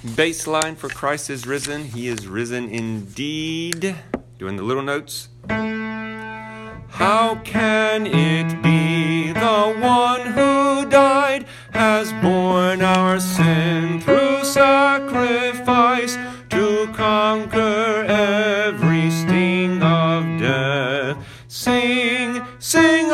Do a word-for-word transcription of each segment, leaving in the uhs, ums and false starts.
Bass line for Christ is risen. He is risen indeed. Doing the little notes. How can it be the one who died has borne our sin through sacrifice to conquer every sting of death? Sing, sing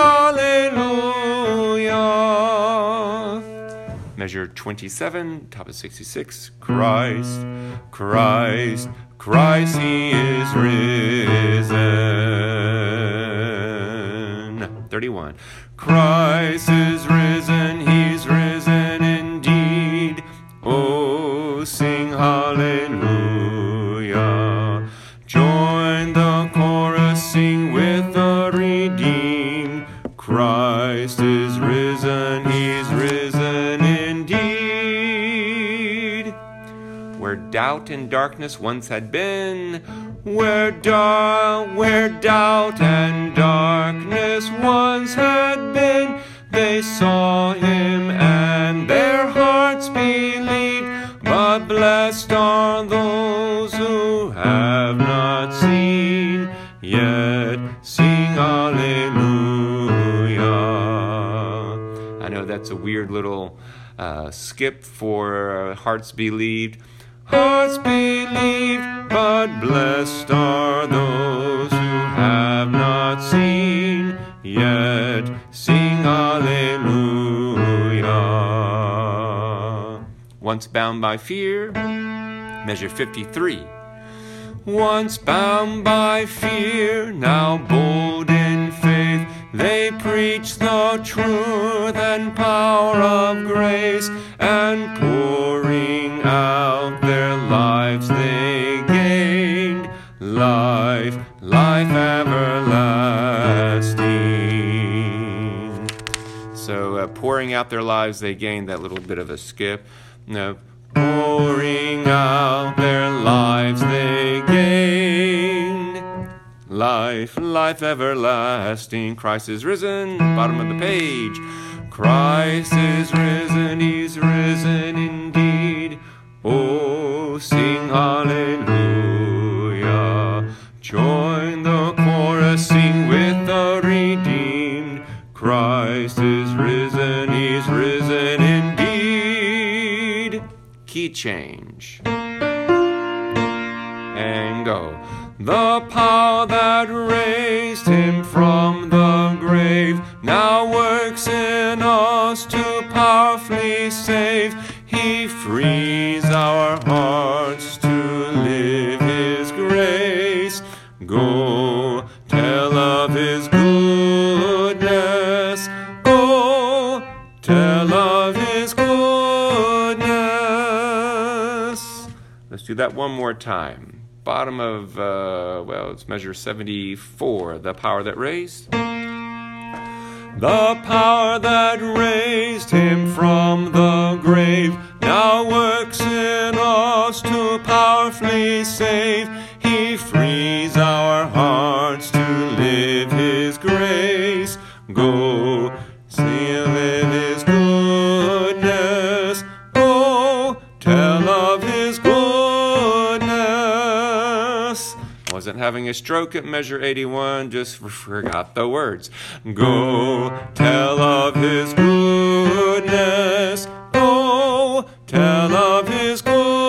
Alleluia. Measure twenty-seven, top of sixty-six. Christ, Christ, Christ, He is risen. thirty-one. Christ is risen, He's risen indeed. Oh, sing hallelujah. Join the chorus, sing with the redeemed. Christ is risen, He's risen indeed. Where doubt and darkness once had been, where, da- where doubt and darkness once had been, they saw Him and their hearts believed. But blessed are those who have not seen, yet sing Alleluia. I know that's a weird little uh, skip for uh, hearts believed. Hearts believed, but blessed are those who have not seen, yet sing Alleluia. Once bound by fear, measure fifty-three. Once bound by fear, now bold in faith, they preach the truth and power of grace, and pouring out their lives they gained, life, life everlasting. So uh, pouring out their lives they gained, that little bit of a skip. No. Pouring out their lives they gained, life, life everlasting. Christ is risen, bottom of the page. Christ is risen, He's risen indeed. Oh, sing hallelujah. Join the chorus, sing with the redeemed. Christ is risen, He's risen indeed. Key change. And go. The power that raised Him from the grave now works in us to powerfully save. He frees our hearts to live His grace. Go, tell of His goodness. Go, tell of His goodness. Let's do that one more time. Bottom of, uh, well, it's measure seventy-four, the power that raised. The power that raised Him from the grave now works in us to powerfully save. He frees our hearts to live His grace. Go, seal in His goodness. Go, tell of His goodness. Wasn't having a stroke at measure eighty-one, just forgot the words. Go, tell of His goodness. Go, tell of His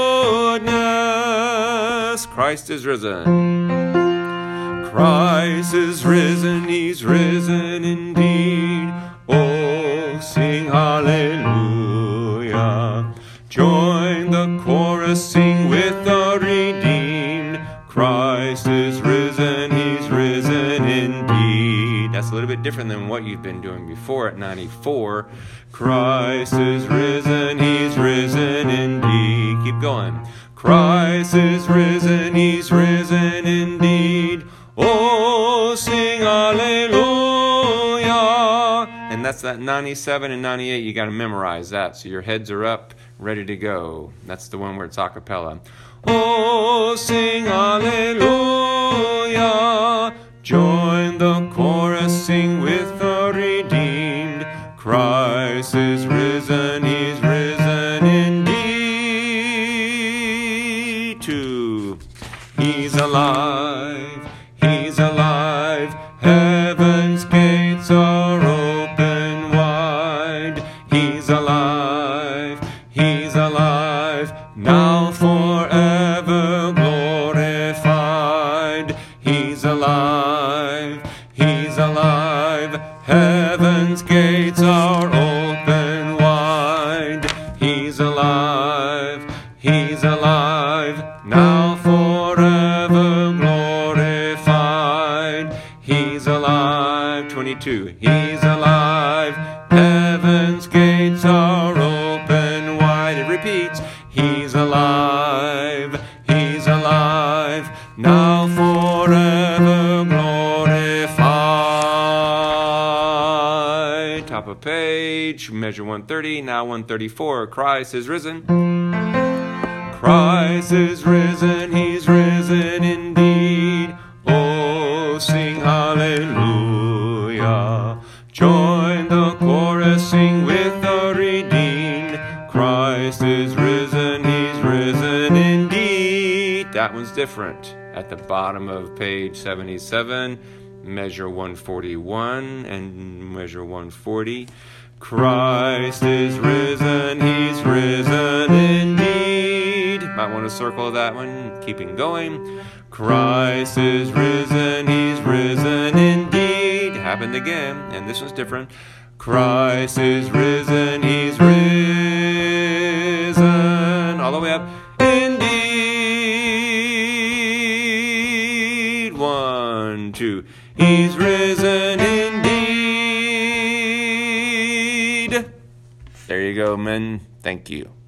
goodness. Christ is risen. Christ is risen, He's risen indeed. Oh, sing hallelujah. Join the chorus, sing with the redeemed. Christ is risen, He's risen indeed. That's a little bit different than what you've been doing before at ninety-four. Christ is risen, He's risen indeed. Keep going. Christ is risen, He's risen indeed. Oh, sing hallelujah. And that's that ninety-seven and ninety-eight. You got to memorize that so your heads are up, ready to go. That's the one where it's a cappella. Oh, sing hallelujah. Join the chorus, sing with the redeemed. Christ is risen, He's risen indeed. He's alive, now forever glorified. He's alive, He's alive, heaven's gates are open wide. He's alive, He's alive, now forever glorified. He's alive, twenty-two, He's alive, heaven's gates are open wide. It repeats, He's alive, He's alive, now forever glorified. Top of page, measure one thirty, now one thirty-four. Christ is risen. Christ is risen, He's risen indeed. Oh, sing hallelujah. Join the chorus, sing with the redeemed. Christ is risen, He's risen indeed. That one's different. At the bottom of page seventy-seven, measure one forty-one and measure one forty. Christ is risen, He's risen indeed. Might want to circle that one, keeping going. Christ is risen, He's risen indeed. Happened again, and this one's different. Christ is risen, He's risen. All the way up. Indeed. One, two. He's risen indeed. There you go, men. Thank you.